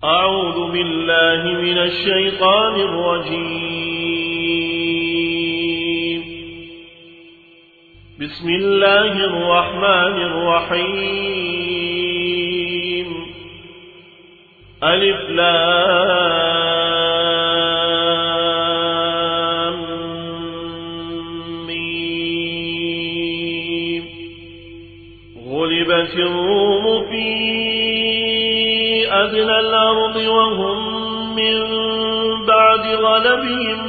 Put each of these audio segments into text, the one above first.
أعوذ بالله من الشيطان الرجيم. بسم الله الرحمن الرحيم. ألف لام ميم. غلبت الروم في أدنى الأرض وهم من بعد غلبهم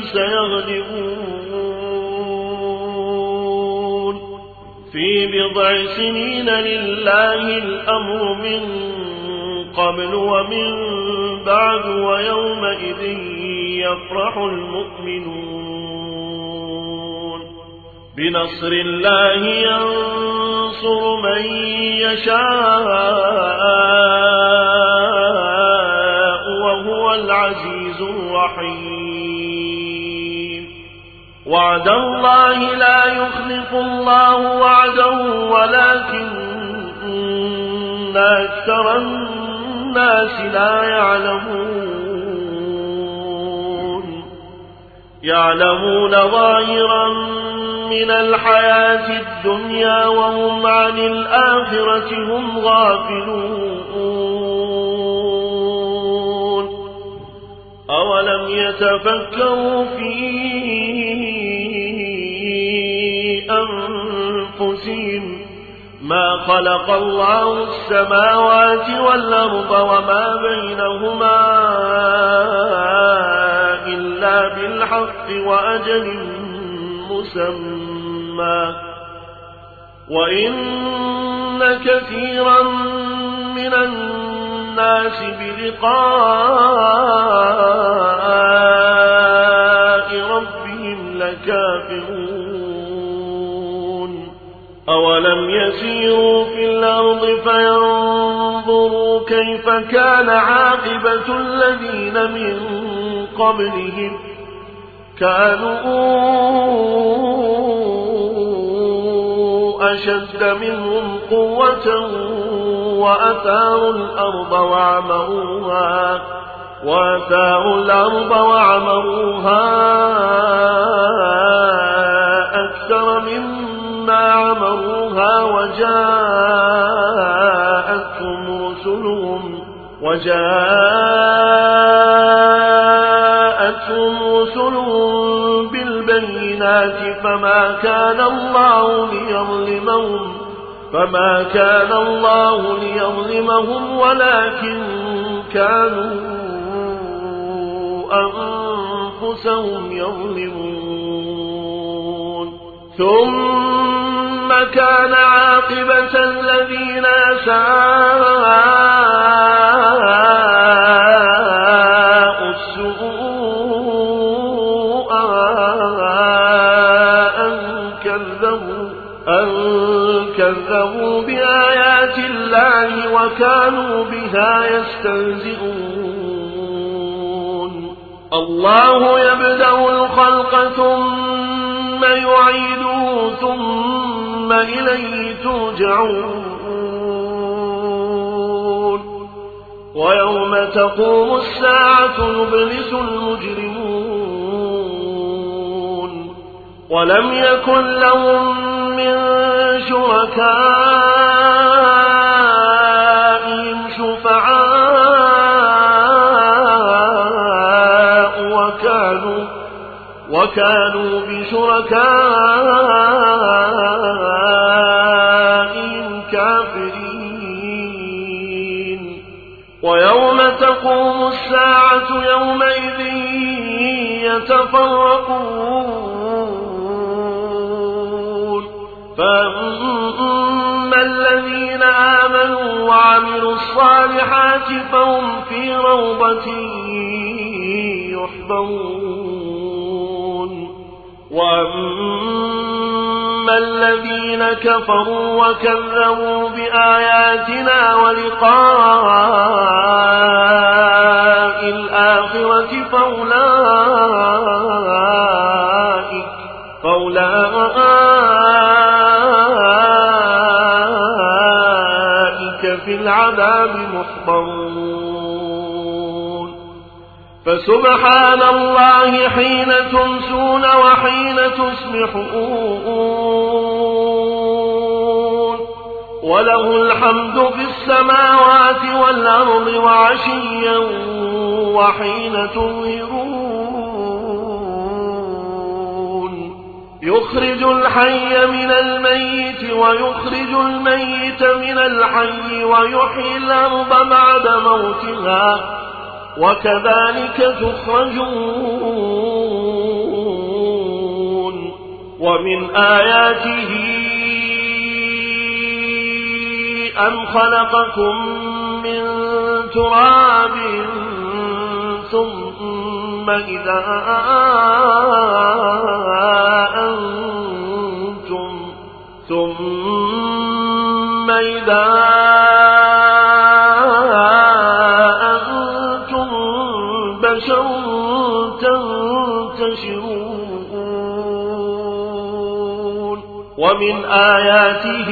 سيغلبون في بضع سنين لله الأمر من قبل ومن بعد ويومئذ يفرح المؤمنون بنصر الله ينصر من يشاء وهو العزيز الرحيم. وعد الله لا يخلف الله وعده ولكن أكثر الناس لا يعلمون ظاهرا من الحياة الدنيا وهم عن الآخرة هم غافلون. أولم يتفكروا في أنفسهم ما خلق الله السماوات والأرض وما بينهما إلا بالحق وأجل مسمى وإن كثيرا من الناس بلقاء ربهم لكافرون. أولم يسيروا في الأرض فينظروا كيف كان عاقبة الذين من قبلهم كانوا أشد منهم قوة وأثاروا الأرض وعمروها أكثر مما عمروها وجاءتهم رسلهم بالبينات فما كان الله ليظلمهم ولكن كانوا أنفسهم يظلمون. ثم كان عاقبة الذين أساءوا السوء أن كذبوا بآيات الله وكانوا بها يستهزئون. الله يبدأ الخلق ثم يعيده ثم إليه ترجعون. ويوم تقوم الساعة يبلس المجرمون ولم يكن لهم من شركائهم شفعاء وكانوا بشركائهم كافرين. ويوم تقوم الساعة يومئذ يتفرقون فأما الذين آمنوا وعملوا الصالحات فهم في روضة يحبرون. وأما الذين كفروا وكذبوا بآياتنا ولقاء الآخرة فأولئك في العذاب محضرون. فسبحان الله حين تمسون وحين تصبحون وله الحمد في السماوات والأرض وعشيا وحين تظهرون يخرج الحي من الميت ويخرج الميت من الحي ويحيي الأرض بعد موتها وكذلك تخرجون ومن آياته أن خلقكم من تراب ثم إذا أنتم بشر تنتشرون ومن آياته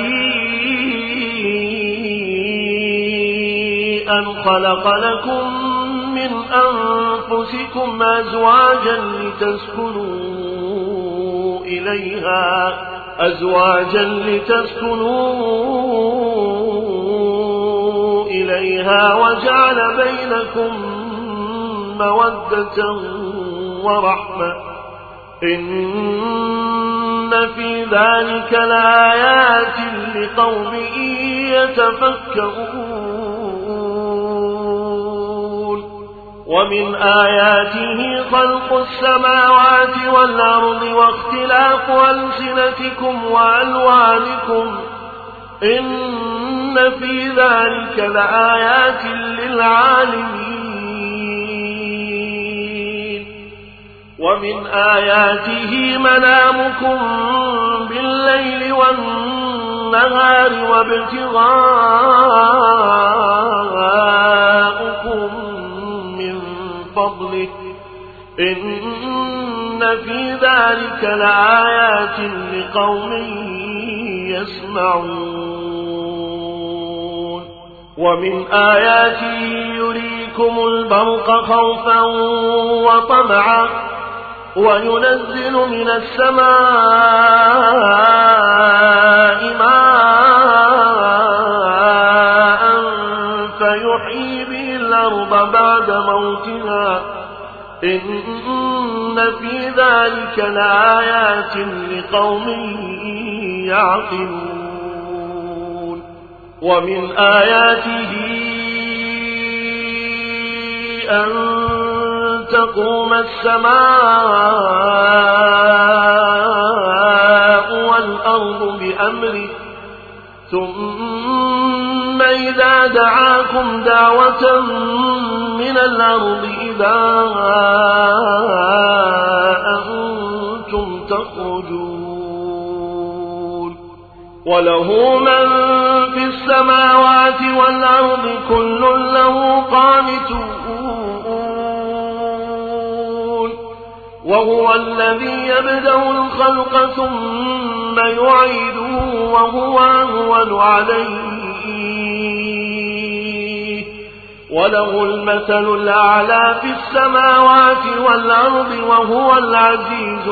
أن خلق لكم من أنفسكم أزواجا لتسكنوا إليها وجعل بينكم مودة ورحمة إن في ذلك لآيات لقوم يتفكرون ومن آياته خلق السماوات والأرض واختلاف ألسنتكم وألوانكم إن في ذلك لآيات للعالمين ومن آياته منامكم بالليل والنهار وابتغاؤكم من فضله إن في ذلك لآيات لقوم يسمعون ومن آياته يريكم البرق خوفا وطمعا وينزل من السماء ماء فيحيي به الأرض بعد موتها إن في ذلك لآيات لقوم يعقلون ومن آياته أن تقوم السماء والأرض بأمره ثم إذا دعاكم دعوة من الأرض إذا أنتم تخرجون وله من في السماوات والأرض كل له قانتون وهو الذي يبدأ الخلق ثم يعيده وهو أهون عليه وله المثل الأعلى في السماوات والأرض وهو العزيز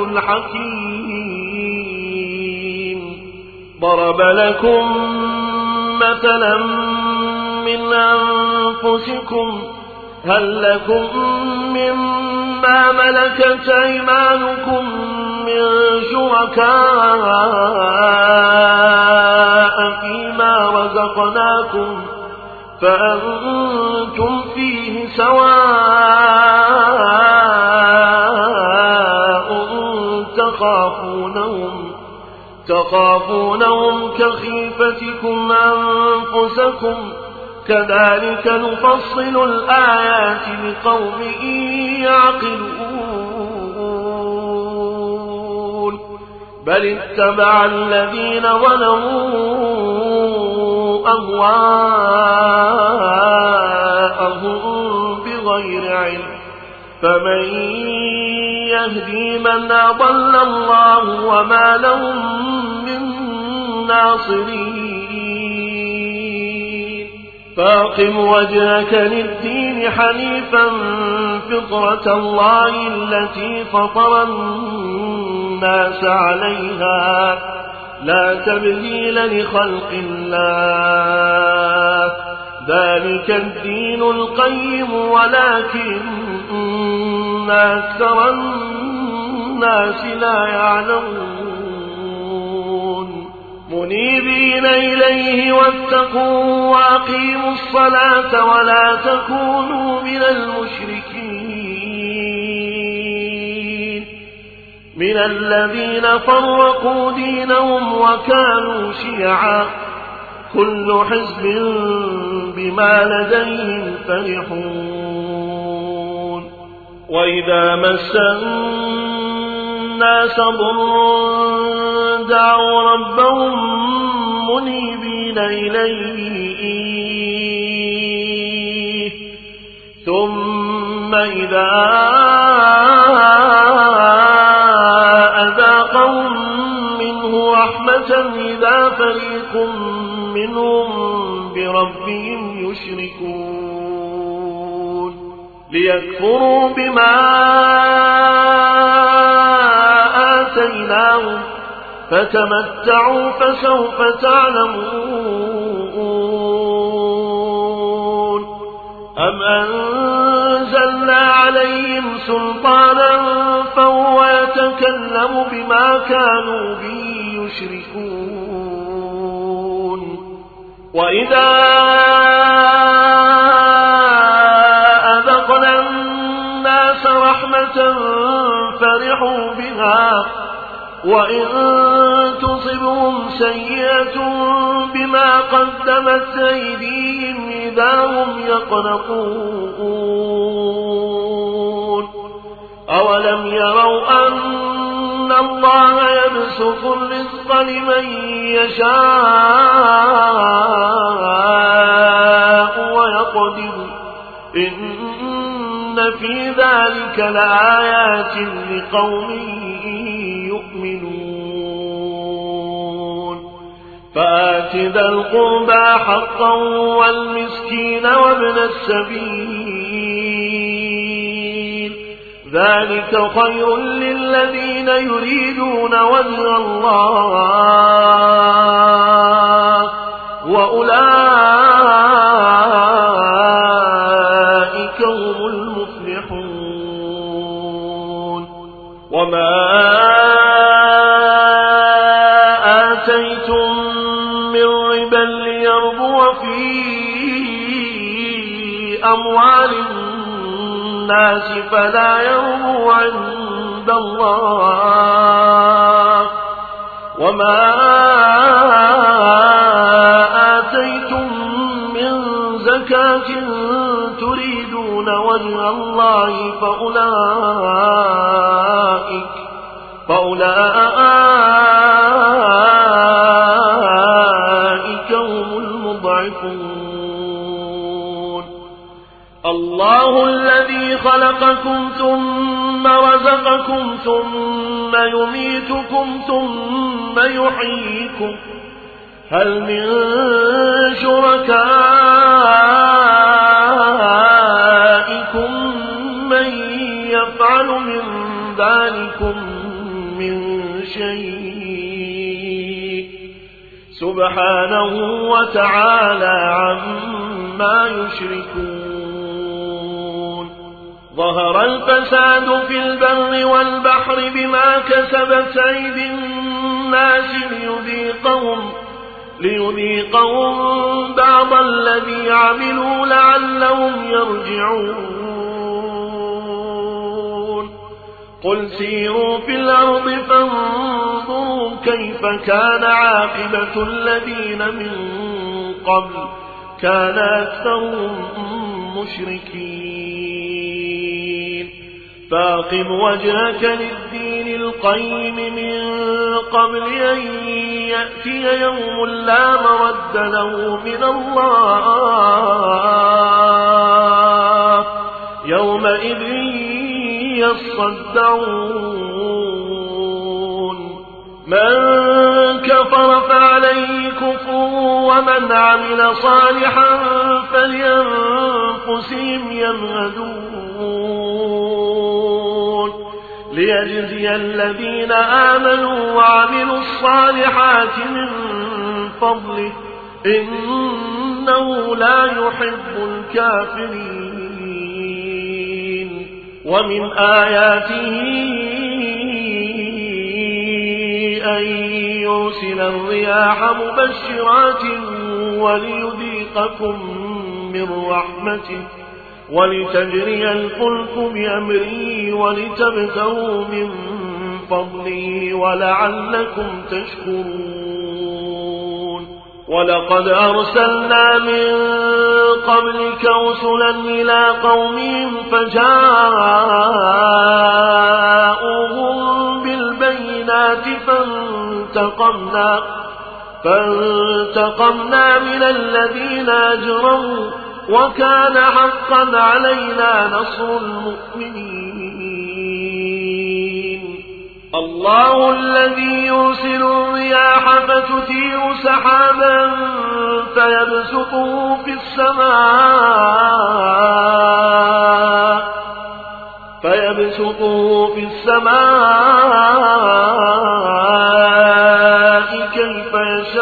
الحكيم ضرب لكم مثلا من أنفسكم هل لكم مما ملكت أيمانكم من شركاء فيما رزقناكم فأنتم فيه سواء تخافونهم كخيفتكم أنفسكم كذلك نفصل الآيات لقوم يعقلون بل اتبع الذين ظلموا أهواءهم بغير علم فمن يهدي من أضل الله وما لهم من ناصرين فاقم وجهك للدين حنيفا فطرة الله التي فطر الناس عليها لا تبديل لخلق الله ذلك الدين القيم ولكن أكثر الناس لا يعلمون منيبين إليه واتقوا وأقيموا الصلاة ولا تكونوا من المشركين من الذين فرقوا دينهم وكانوا شيعا كل حزب بما لديهم فرحون وإذا مس الناس ضر دعوا ربهم منيبين إليه ثم إذا أذاقهم منه رحمة إذا فريق منهم بربهم يشركون ليكفروا بما آتيناهم فتمتعوا فسوف تعلمون أم أنزلنا عليهم سلطانا فهو يتكلم بما كانوا به يشركون وإذا أذقنا الناس رحمة فرحوا بها وإن تصبهم سيئة بما قدمت أيديهم إذا هم يقنطون أولم يروا أن الله يبسط الرزق لمن يشاء ويقدر إن في ذلك لآيات لقوم يؤمنون فآت ذا القربى حقا والمسكين وابن السبيل ذلك خير للذين يريدون وجه الله وأولئك هم المفلحون وما آتيتم من ربا ليربو في أموال الناس فلا يربو عند الله وما آتيتم من زكاة تريدون وجه الله فأولئك هم المضعفون الله الذي خلقكم ثم رزقكم ثم يميتكم ثم يحييكم هل من شركائكم من يفعل من ذلكم من شيء سبحانه وتعالى عما يشركون ظهر الفساد في البر والبحر بما كسبت أيدي الناس ليذيقهم بعض الذي عملوا لعلهم يرجعون قل سيروا في الأرض فانظروا كيف كان عاقبة الذين من قبل كان أكثرهم مشركين فاقم وجهك للدين القيم من قبل أن يأتي يوم لا مرد له من الله يومئذ يصدعون من كفر فعليه كفره ومن عمل صالحا فلأنفسهم يمهدون ليجزي الذين آمنوا وعملوا الصالحات من فضله إنه لا يحب الكافرين. ومن آياته أن يرسل الرياح مبشرات وليذيقكم من رحمته ولتجري الفلك بأمره ولتبتغوا من فضله ولعلكم تشكرون. ولقد أرسلنا من قبلك رسلا إلى قومهم فجاءوهم بالبينات فانتقمنا من الذين أجرموا وكان حقا علينا نصر المؤمنين. الله الذي يرسل الرياح فتثير سحابا فيبسطه في السماء كيف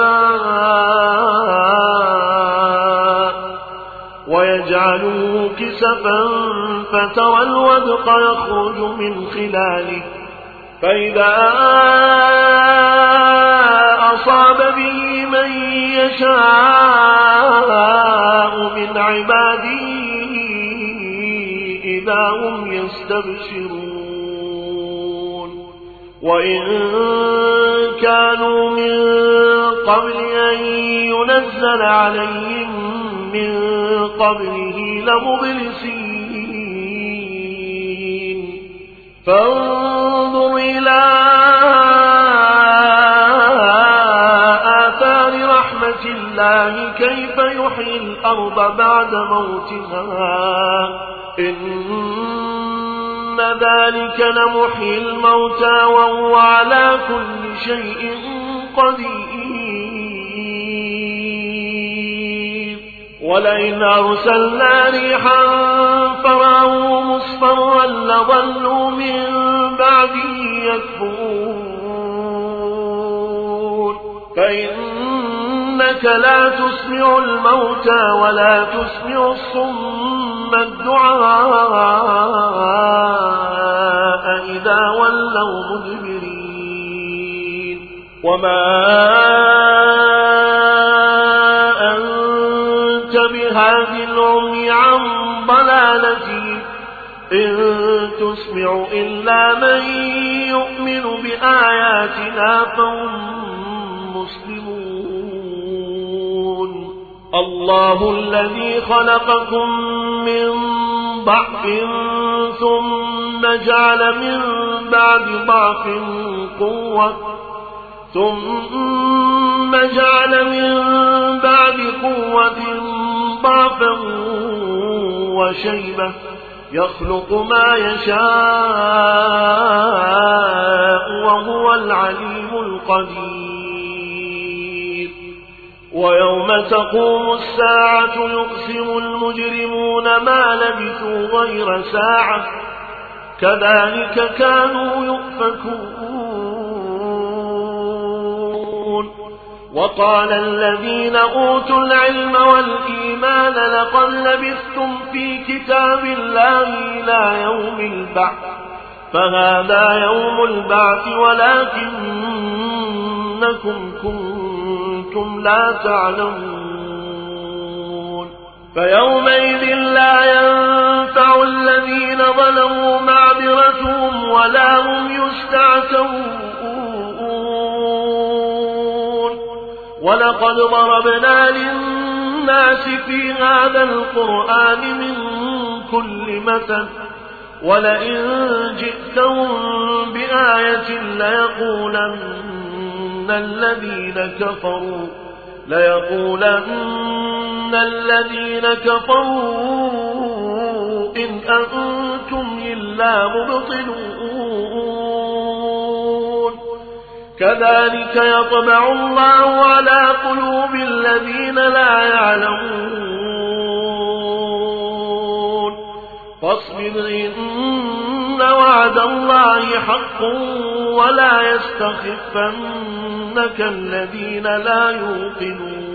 يشاء ويجعله كسفا فترى الودق يخرج من خلاله فإذا أصاب به من يشاء من عباده إذا هم يستبشرون. وإن كانوا من قبل أن ينزل عليهم من قبله لمبلسين. فانظر إلى آثار رحمة الله كيف يحيي الأرض بعد موتها إن ذلك لمحيي الموتى وهو على كل شيء قدير. ولئن أرسلنا ريحا فراه مصفرا لظلوا من بعده يكفرون. فإنك لا تسمع الموتى ولا تسمع الصم الدعاء إذا ولوا مدبرين. وما أنت بهاد العمي عن ضلالتهم إن تسمع إلا من يؤمن بآياتنا فهم مسلمون. الله الذي خلقكم من ضعف ثم جعل من بعد ضعف قوة ضعفا وشيبة يخلق ما يشاء وهو العليم القدير. ويوم تقوم الساعة يقسم المجرمون ما لبثوا غير ساعة كذلك كانوا يؤفكون. وقال الذين أوتوا العلم والإيمان لقد لبثتم في كتاب الله إلى يوم البعث فهذا يوم البعث ولكنكم كنتم لا تعلمون. فيومئذ لا ينفع الذين ظلموا معذرتهم ولا هم يستعتبون. ولقد ضربنا للناس في هذا القرآن من كل مثل ولئن جئتهم بآية ليقولن الذين كفروا إن أنتم إلا مبطلون. كذلك يطبع الله على قلوب الذين لا يعلمون فاصبر إن وعد الله حق ولا يستخفنك الذين لا يوقنون